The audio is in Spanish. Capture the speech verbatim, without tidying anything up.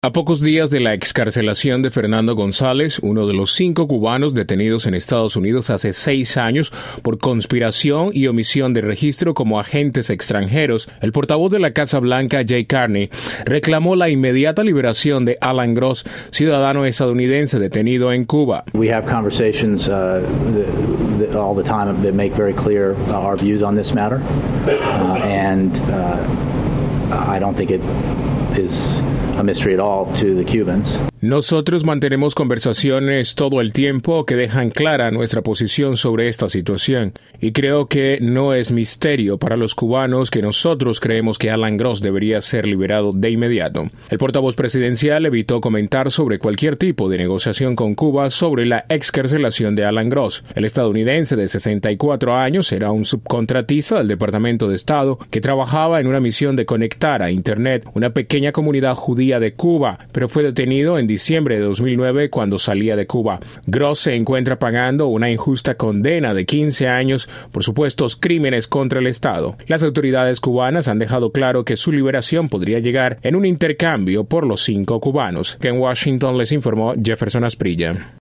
A pocos días de la excarcelación de Fernando González, uno de los cinco cubanos detenidos en Estados Unidos hace seis años por conspiración y omisión de registro como agentes extranjeros, el portavoz de la Casa Blanca, Jay Carney, reclamó la inmediata liberación de Alan Gross, ciudadano estadounidense detenido en Cuba. We have conversations uh, the, the, all the time that make very clear uh, our views on this matter, uh, and uh, I don't think it is a mystery at all to the Cubans. Nosotros mantenemos conversaciones todo el tiempo que dejan clara nuestra posición sobre esta situación, y creo que no es misterio para los cubanos que nosotros creemos que Alan Gross debería ser liberado de inmediato. El portavoz presidencial evitó comentar sobre cualquier tipo de negociación con Cuba sobre la excarcelación de Alan Gross. El estadounidense de sesenta y cuatro años era un subcontratista del Departamento de Estado que trabajaba en una misión de conectar a Internet una pequeña comunidad judía de Cuba, pero fue detenido en diciembre de dos mil nueve cuando salía de Cuba. Gross se encuentra pagando una injusta condena de quince años por supuestos crímenes contra el Estado. Las autoridades cubanas han dejado claro que su liberación podría llegar en un intercambio por los cinco cubanos. Que en Washington les informó Jefferson Asprilla.